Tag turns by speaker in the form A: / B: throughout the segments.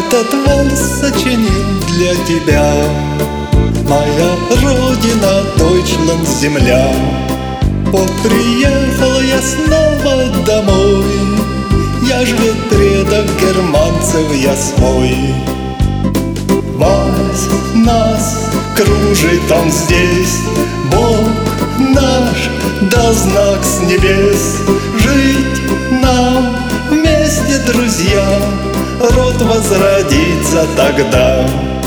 A: этот вальс сочинил для тебя. Моя родина, Дойчланд, земля. Вот приехал я снова домой, я ж ведь предок германцев, я свой. Вальс нас кружит он здесь, Бог наш да знак с небес. Жить нам вместе, друзья, род возродится тогда.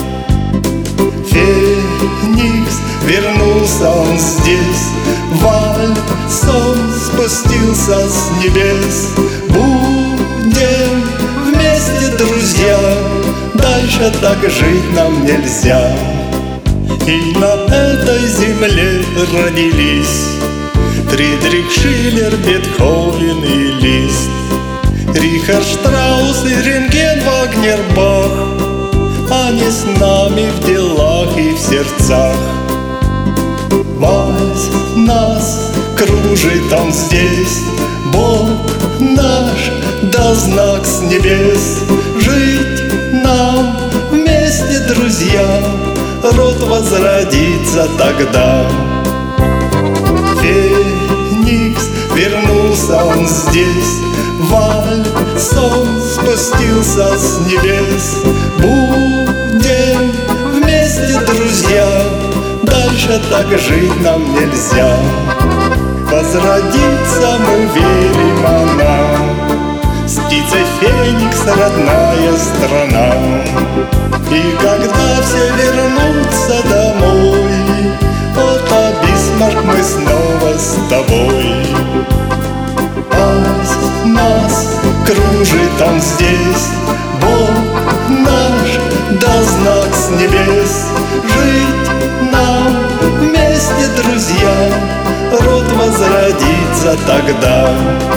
A: Феникс вернулся он здесь, вальсом спустился с небес. Будем вместе, друзья, дальше так жить нам нельзя. И на этой земле родились Фридрих Шиллер, Бетховен и Лист, Рихард Штраус и Рентген, Вагнер, Бах. Они с нами в делах и в сердцах. Вальс нас кружит он здесь, Бог наш да знак с небес. Жить нам вместе, друзья, род возродится тогда. Феникс вернулся он здесь, вальсом спустился с небес. Будем вместе, друзья, дальше так жить нам нельзя. Возродится, мы верим, она с птицей Феникс родная страна. И когда все вернутся домой, Отто Бисмарк, мы снова с тобой. Вальс нас кружит он здесь, Бог наш да знак с небес. Жить нам вместе, друзья, род возродится тогда.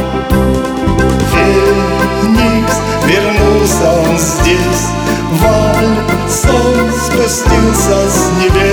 A: Феникс вернулся он здесь, вальсом спустился с небес.